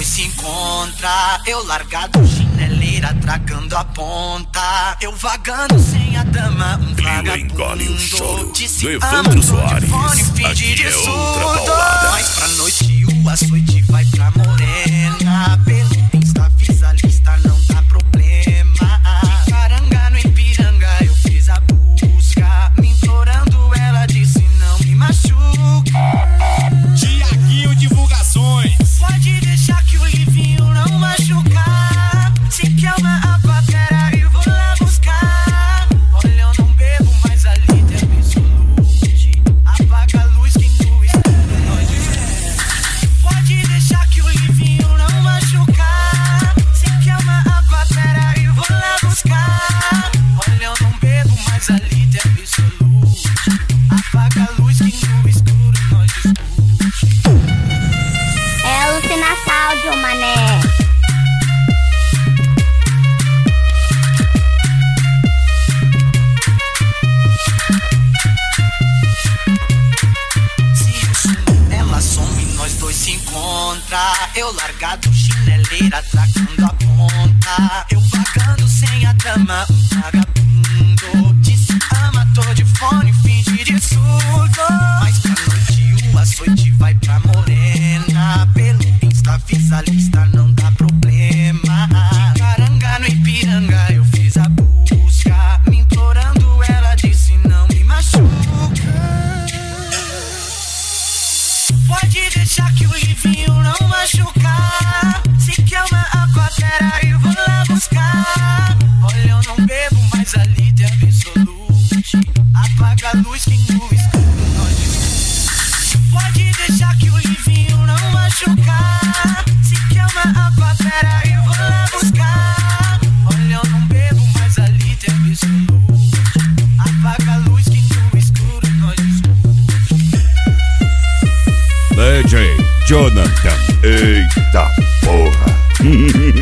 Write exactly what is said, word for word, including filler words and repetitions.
dois se encontra. Eu largado, chineleira, tragando a ponta. Eu vagando sem a dama, um vagabundo. Disse Evandro Soares, finge de aqui é surdo. outra paulada. Mas pra noite o açoite vai pra morena. Pelo Insta, visualista, não dá problema. De Caranga no Ipiranga eu fiz a busca. Me implorando, ela disse não me machuca. Tiaguinho Divulgações. Pode deixar que o livinho não machucar. Se quer uma água, pera, eu vou lá buscar. Olha, eu não bebo, mas ali tem absolute. Apaga a luz que no escuro nós vivemos. Pode deixar que o livinho não machucar. Se quer uma água, pera, eu vou lá buscar. Olha, eu não bebo, mas ali tem absolute. Apaga a luz que no escuro nós discute. É alucinação, mané. Se eu sumo, ela some, nós dois se encontra. Eu largado, chineleira, tragando a ponta. Eu vagando sem a dama, um vagabundo. Disse ama, tô de fone, finge de surdo. Mas pra noite o açoite vai pra morena. Pelo Insta, visualista, não dá problema. De Caranga no Ipiranga eu fiz a busca. Me implorando, ela disse não me machuca. Pode deixar que o livinho não machucar. Se quer uma água, pera, eu vou lá buscar. Olha, eu não bebo, mas ali tem absolute. Apaga a luz que no escuro nós discute. Pode deixar que o livinho não machucar. Se quer uma água, pera, eu vou lá buscar. Olha, eu não bebo, mas ali tem absolute. Apaga a luz que no escuro nós discute. D J Jonathan, eita porra.